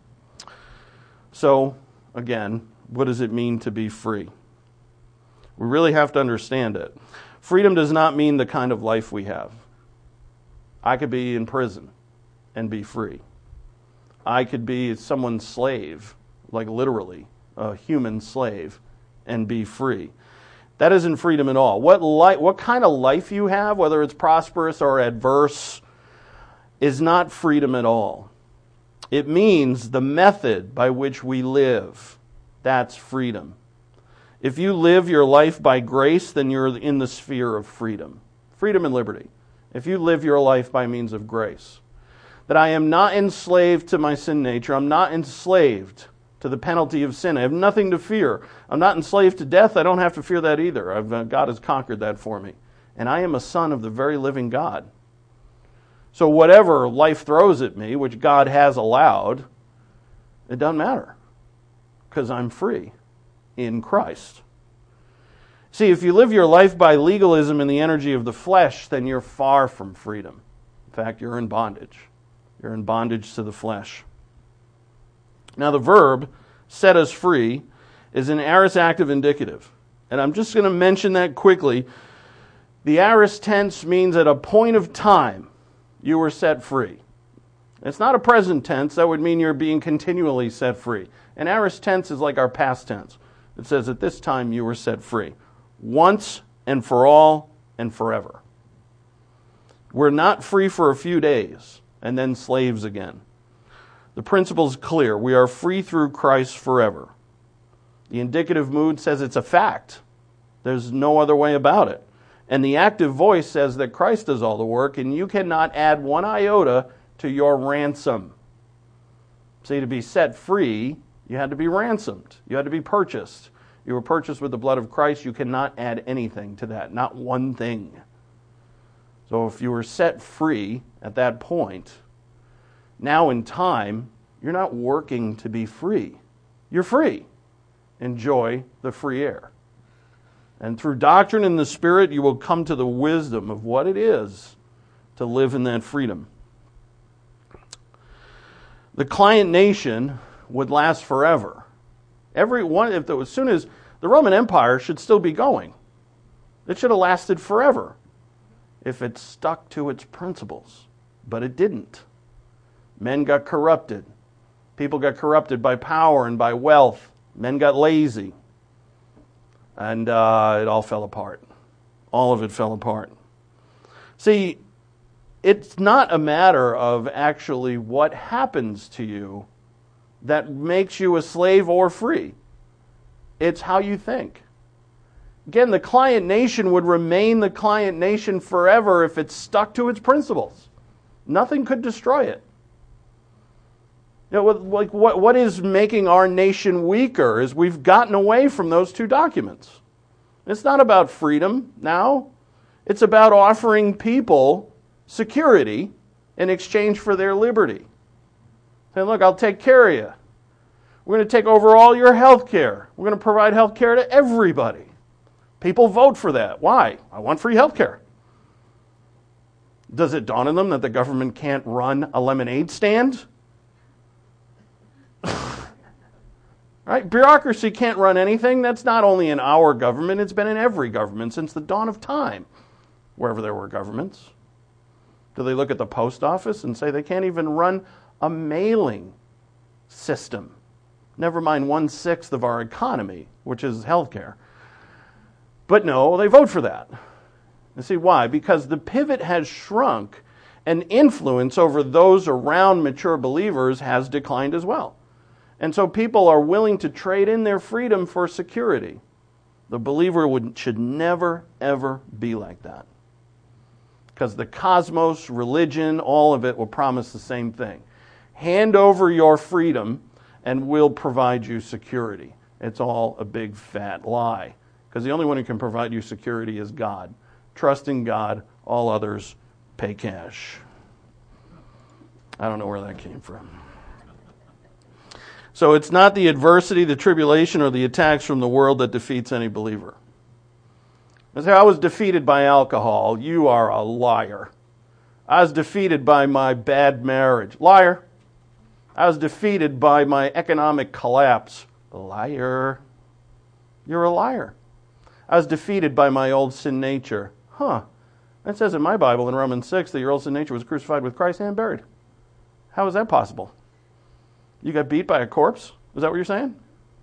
So, again, what does it mean to be free? We really have to understand it. Freedom does not mean the kind of life we have. I could be in prison and be free. I could be someone's slave, like literally a human slave, and be free. That isn't freedom at all. What kind of life you have, whether it's prosperous or adverse, is not freedom at all. It means the method by which we live. That's freedom. If you live your life by grace, then you're in the sphere of freedom. Freedom and liberty. If you live your life by means of grace. That I am not enslaved to my sin nature. I'm not enslaved to the penalty of sin. I have nothing to fear. I'm not enslaved to death. I don't have to fear that either. God has conquered that for me. And I am a son of the very living God. So whatever life throws at me, which God has allowed, it doesn't matter. Because I'm free in Christ. See, if you live your life by legalism and the energy of the flesh, then you're far from freedom. In fact, you're in bondage. You're in bondage to the flesh. Now the verb, set us free, is an aorist active indicative. And I'm just going to mention that quickly. The aorist tense means at a point of time, you were set free. It's not a present tense. That would mean you're being continually set free. An aorist tense is like our past tense. It says at this time you were set free. Once and for all and forever. We're not free for a few days and then slaves again. The principle is clear. We are free through Christ forever. The indicative mood says it's a fact. There's no other way about it. And the active voice says that Christ does all the work and you cannot add one iota to your ransom. See, to be set free, you had to be ransomed. You had to be purchased. You were purchased with the blood of Christ. You cannot add anything to that, not one thing. So if you were set free at that point, now in time, you're not working to be free. You're free. Enjoy the free air. And through doctrine and the Spirit, you will come to the wisdom of what it is to live in that freedom. The client nation would last forever. As soon as the Roman Empire should still be going. It should have lasted forever if it stuck to its principles. But it didn't. Men got corrupted. People got corrupted by power and by wealth. Men got lazy. And it all fell apart. All of it fell apart. See, it's not a matter of actually what happens to you that makes you a slave or free. It's how you think. Again, the client nation would remain the client nation forever if it stuck to its principles. Nothing could destroy it. You know, what is making our nation weaker is we've gotten away from those two documents. It's not about freedom now. It's about offering people security in exchange for their liberty. Saying, look, I'll take care of you. We're going to take over all your health care. We're going to provide health care to everybody. People vote for that. Why? I want free health care. Does it dawn on them that the government can't run a lemonade stand? Right? Bureaucracy can't run anything. That's not only in our government, it's been in every government since the dawn of time, wherever there were governments. Do they look at the post office and say they can't even run a mailing system? Never mind 1/6 of our economy, which is healthcare. But no, they vote for that. You see why? Because the pivot has shrunk and influence over those around mature believers has declined as well. And so people are willing to trade in their freedom for security. The believer should never, ever be like that. Because the cosmos, religion, all of it will promise the same thing. Hand over your freedom and we'll provide you security. It's all a big fat lie. Because the only one who can provide you security is God. Trust in God, all others pay cash. I don't know where that came from. So it's not the adversity, the tribulation, or the attacks from the world that defeats any believer. I say, I was defeated by alcohol. You are a liar. I was defeated by my bad marriage. Liar. I was defeated by my economic collapse. Liar. You're a liar. I was defeated by my old sin nature. It says in my Bible in Romans 6 that your old sin nature was crucified with Christ and buried. How is that possible? You got beat by a corpse? Is that what you're saying?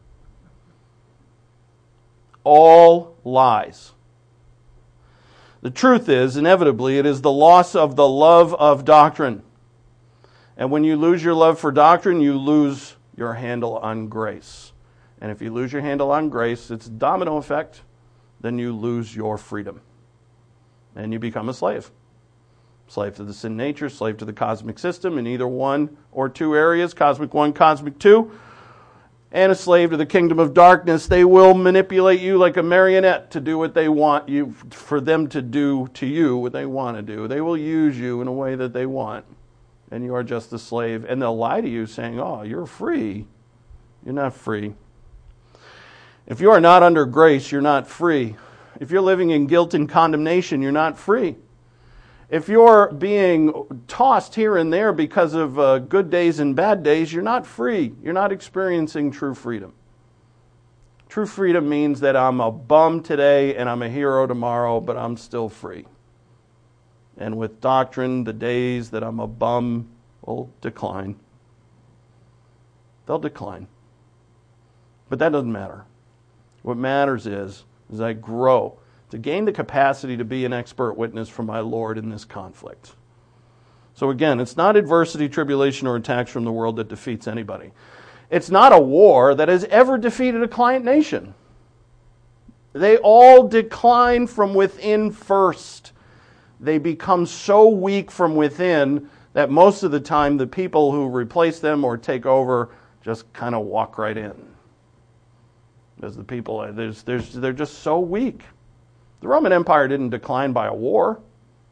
All lies. The truth is, inevitably, it is the loss of the love of doctrine. And when you lose your love for doctrine, you lose your handle on grace. And if you lose your handle on grace, it's a domino effect. Then you lose your freedom. And you become a slave. Slave to the sin nature, slave to the cosmic system in either one or two areas, cosmic 1, cosmic 2, and a slave to the kingdom of darkness. They will manipulate you like a marionette to do what they want you, for them to do to you what they want to do. They will use you in a way that they want, and you are just a slave. And they'll lie to you saying, oh, you're free. You're not free. If you are not under grace, you're not free. If you're living in guilt and condemnation, you're not free. If you're being tossed here and there because of good days and bad days, you're not free. You're not experiencing true freedom. True freedom means that I'm a bum today and I'm a hero tomorrow, but I'm still free. And with doctrine, the days that I'm a bum will decline. They'll decline. But that doesn't matter. What matters is I grow to gain the capacity to be an expert witness for my Lord in this conflict. So again, it's not adversity, tribulation, or attacks from the world that defeats anybody. It's not a war that has ever defeated a client nation. They all decline from within first. They become so weak from within that most of the time the people who replace them or take over just kind of walk right in. Because the people, they're just so weak. The Roman Empire didn't decline by a war.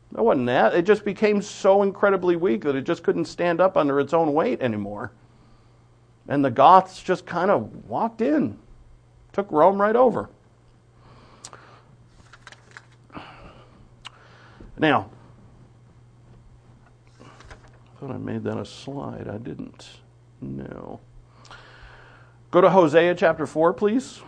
It wasn't that. It just became so incredibly weak that it just couldn't stand up under its own weight anymore. And the Goths just kind of walked in, took Rome right over. Now, I thought I made that a slide. I didn't. No. Go to Hosea chapter 4, please.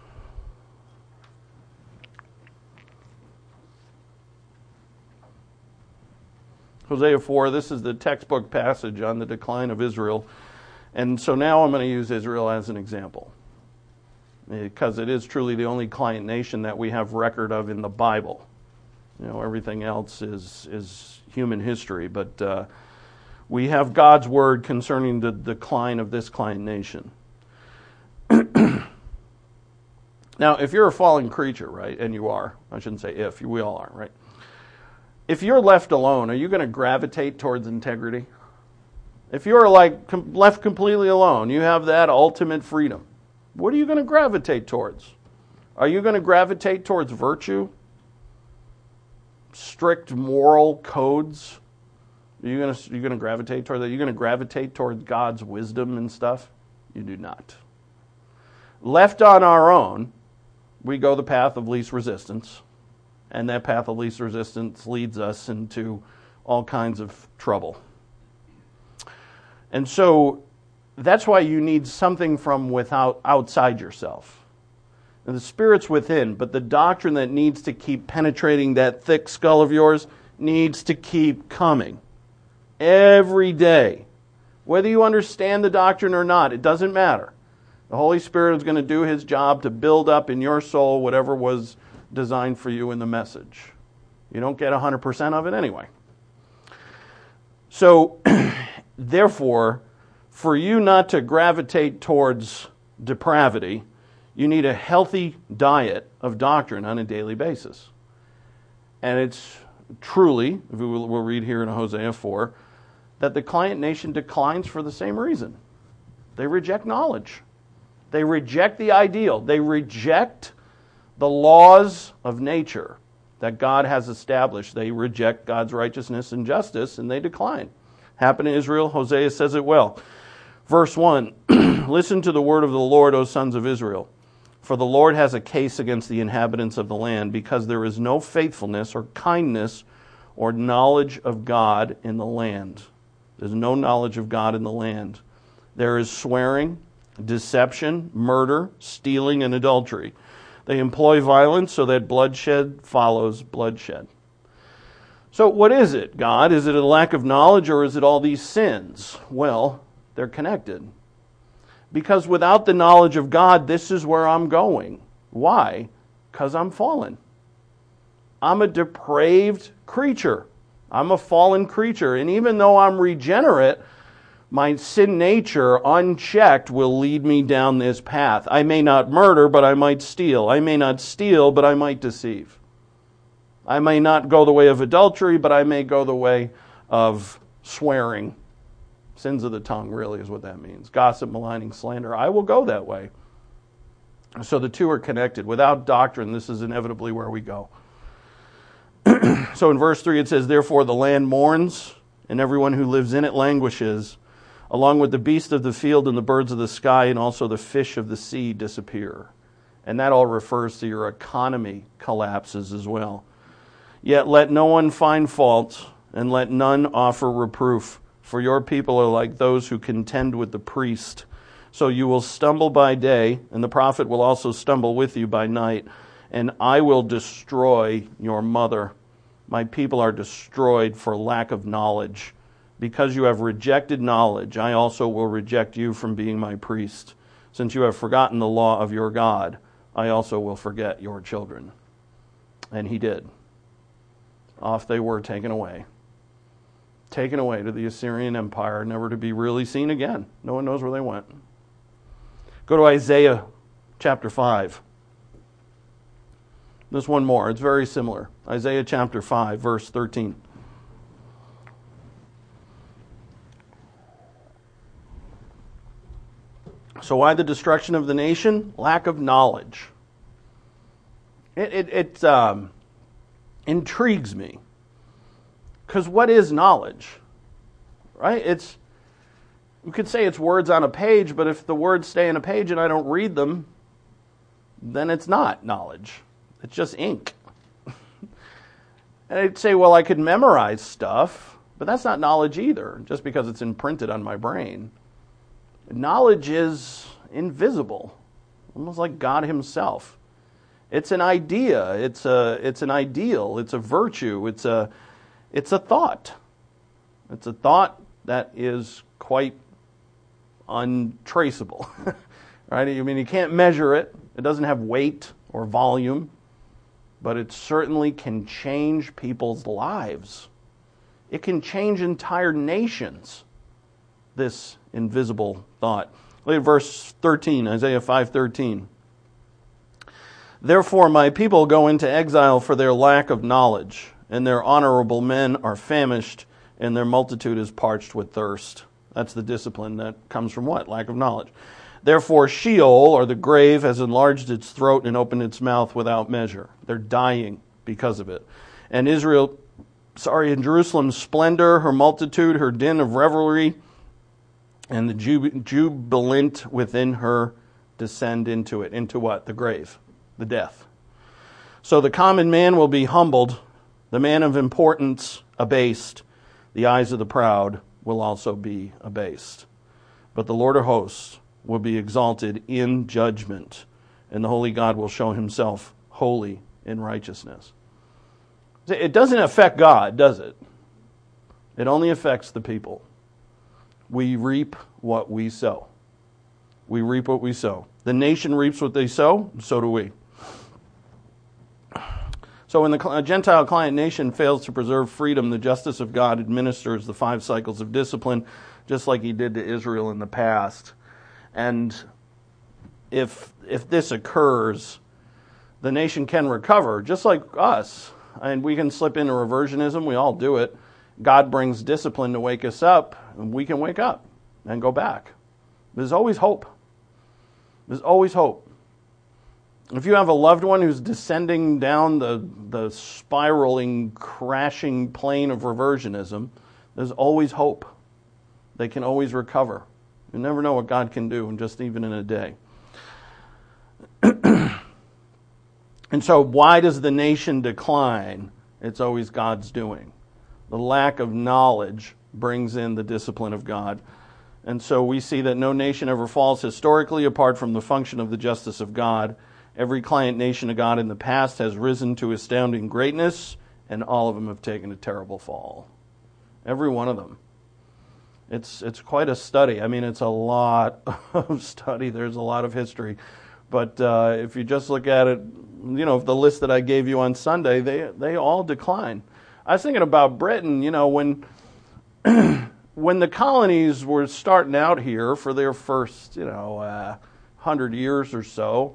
Hosea 4, this is the textbook passage on the decline of Israel. And so now I'm going to use Israel as an example, because it is truly the only client nation that we have record of in the Bible. Everything else is human history, but we have God's word concerning the decline of this client nation. Now, if you're a fallen creature, right, and you are, I shouldn't say if, we all are, right? If you're left alone, are you going to gravitate towards integrity? If you're left completely alone, you have that ultimate freedom. What are you going to gravitate towards? Are you going to gravitate towards virtue? Strict moral codes? Are you going to gravitate toward that? Are you going to gravitate toward God's wisdom and stuff? You do not. Left on our own, we go the path of least resistance. And that path of least resistance leads us into all kinds of trouble. And so that's why you need something from outside yourself. And the Spirit's within, but the doctrine that needs to keep penetrating that thick skull of yours needs to keep coming. Every day. Whether you understand the doctrine or not, it doesn't matter. The Holy Spirit is going to do His job to build up in your soul whatever was designed for you in the message. You don't get 100% of it anyway. So, therefore, for you not to gravitate towards depravity, you need a healthy diet of doctrine on a daily basis. And it's truly, we'll read here in Hosea 4, that the client nation declines for the same reason. They reject knowledge. They reject the ideal. They reject the laws of nature that God has established. They reject God's righteousness and justice, and they decline. Happened in Israel. Hosea says it well. Verse 1, listen to the word of the Lord, O sons of Israel. For the Lord has a case against the inhabitants of the land, because there is no faithfulness or kindness or knowledge of God in the land. There's no knowledge of God in the land. There is swearing, deception, murder, stealing, and adultery. They employ violence so that bloodshed follows bloodshed. So what is it, God? Is it a lack of knowledge, or is it all these sins? Well, they're connected. Because without the knowledge of God, this is where I'm going. Why? Because I'm fallen. I'm a depraved creature. I'm a fallen creature. And even though I'm regenerate, my sin nature, unchecked, will lead me down this path. I may not murder, but I might steal. I may not steal, but I might deceive. I may not go the way of adultery, but I may go the way of swearing. Sins of the tongue, really, is what that means. Gossip, maligning, slander. I will go that way. So the two are connected. Without doctrine, this is inevitably where we go. So in verse 3 it says, therefore the land mourns, and everyone who lives in it languishes, along with the beasts of the field and the birds of the sky, and also the fish of the sea disappear. And that all refers to your economy collapses as well. Yet let no one find fault, and let none offer reproof. For your people are like those who contend with the priest. So you will stumble by day, and the prophet will also stumble with you by night. And I will destroy your mother. My people are destroyed for lack of knowledge. Because you have rejected knowledge, I also will reject you from being my priest. Since you have forgotten the law of your God, I also will forget your children. And he did. Off they were taken away. Taken away to the Assyrian Empire, never to be really seen again. No one knows where they went. Go to Isaiah chapter 5. There's one more. It's very similar. Isaiah chapter 5, verse 13. So why the destruction of the nation? Lack of knowledge. It intrigues me Because what is knowledge? Right? You could say it's words on a page, but if the words stay in a page and I don't read them, then it's not knowledge. It's just ink. And I'd say, well, I could memorize stuff, but that's not knowledge either, just because it's imprinted on my brain. Knowledge is invisible, almost like God himself. It's an idea, it's an ideal, it's a virtue, it's a thought. It's a thought that is quite untraceable, right? I mean, you can't measure it. It doesn't have weight or volume, but it certainly can change people's lives. It can change entire nations, this invisible thought. Look at verse 13, Isaiah 5:13. Therefore my people go into exile for their lack of knowledge, and their honorable men are famished, and their multitude is parched with thirst. That's the discipline that comes from what? Lack of knowledge. Therefore Sheol, or the grave, has enlarged its throat and opened its mouth without measure. They're dying because of it. And in Jerusalem's splendor, her multitude, her din of revelry, and the jubilant within her descend into it. Into what? The grave, the death. So the common man will be humbled, the man of importance abased, the eyes of the proud will also be abased. But the Lord of hosts will be exalted in judgment, and the holy God will show himself holy in righteousness. It doesn't affect God, does it? It only affects the people. We reap what we sow. We reap what we sow. The nation reaps what they sow, so do we. So when the Gentile client nation fails to preserve freedom, the justice of God administers the 5 cycles of discipline, just like he did to Israel in the past. And if this occurs, the nation can recover, just like us. And we can slip into reversionism. We all do it. God brings discipline to wake us up, and we can wake up and go back. There's always hope. There's always hope. If you have a loved one who's descending down the spiraling, crashing plane of reversionism, there's always hope. They can always recover. You never know what God can do, just even in a day. And so why does the nation decline? It's always God's doing. The lack of knowledge brings in the discipline of God. And so we see that no nation ever falls historically apart from the function of the justice of God. Every client nation of God in the past has risen to astounding greatness, and all of them have taken a terrible fall. Every one of them. It's quite a study. I mean, it's a lot of study. There's a lot of history. But if you just look at it, the list that I gave you on Sunday, they all decline. I was thinking about Britain, when the colonies were starting out here for their first, 100 years or so,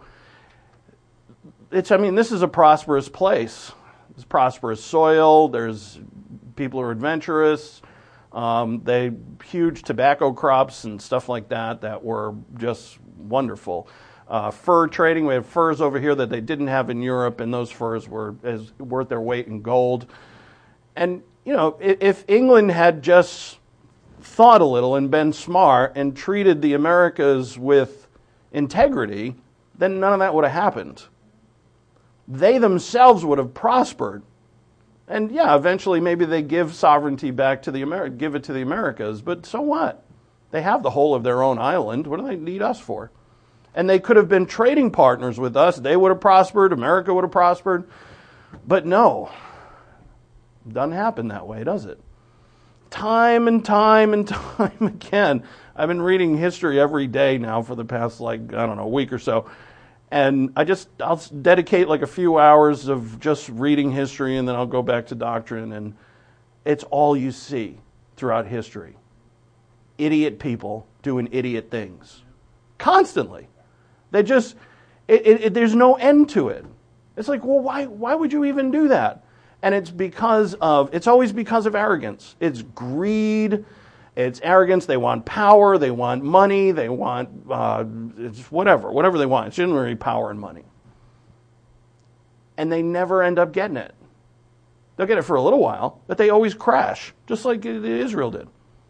this is a prosperous place. It's prosperous soil. There's people who are adventurous. They huge tobacco crops and stuff like that were just wonderful. Fur trading, we have furs over here that they didn't have in Europe, and those furs were worth their weight in gold. And, if England had just thought a little and been smart and treated the Americas with integrity, then none of that would have happened. They themselves would have prospered. And eventually maybe they give sovereignty back to give it to the Americas, but so what? They have the whole of their own island. What do they need us for? And they could have been trading partners with us. They would have prospered. America would have prospered. But no, it doesn't happen that way, does it? Time and time and time again. I've been reading history every day now for the past, a week or so. And I'll dedicate a few hours of just reading history, and then I'll go back to doctrine. And it's all you see throughout history. Idiot people doing idiot things. Constantly. They just, there's no end to it. It's like, well, why would you even do that? And it's always because of arrogance. It's greed. It's arrogance. They want power. They want money. They want it's whatever they want. It's generally power and money. And they never end up getting it. They'll get it for a little while, but they always crash, just like Israel did.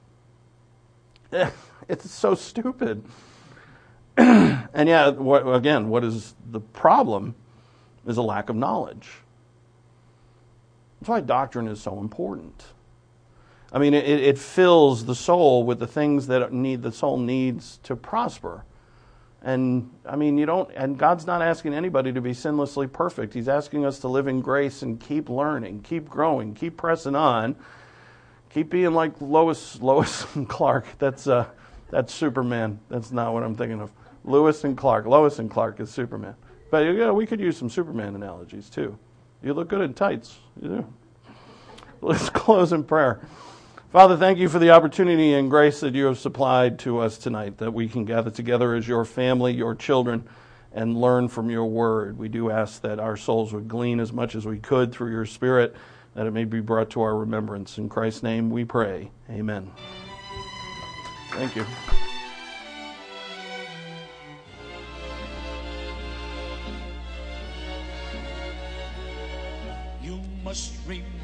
It's so stupid. And yeah, what is the problem is a lack of knowledge. That's why doctrine is so important. I mean, it fills the soul with the things that the soul needs to prosper. And I mean, and God's not asking anybody to be sinlessly perfect. He's asking us to live in grace and keep learning, keep growing, keep pressing on, keep being like Lois and Clark. That's Superman. That's not what I'm thinking of. Lois and Clark. Lois and Clark is Superman. But we could use some Superman analogies too. You look good in tights. You do. Let's close in prayer. Father, thank you for the opportunity and grace that you have supplied to us tonight, that we can gather together as your family, your children, and learn from your word. We do ask that our souls would glean as much as we could through your Spirit, that it may be brought to our remembrance. In Christ's name we pray. Amen. Thank you. You must remember.